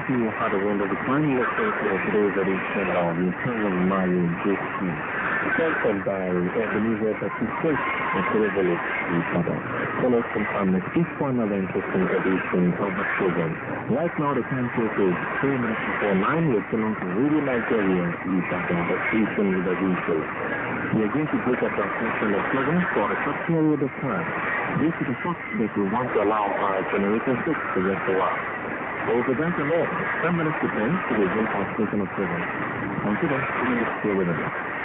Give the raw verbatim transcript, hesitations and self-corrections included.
you how to render the final lesson for today's edition of the Eternal Mayan History. Sponsored by Ebenezer thirty-six and Privilege Each So let's confirm next week for another interesting edition of the program. Right now the time check is three minutes before nine. We're still on to Radio Nigeria, Each the station with the vehicle. We are going to break up our session of program for a short period of time. This is the first that we want to allow our generator six to rest a while. So we'll prevent the more ten minutes to ten to resume our station of program. Until then, we will stay with us.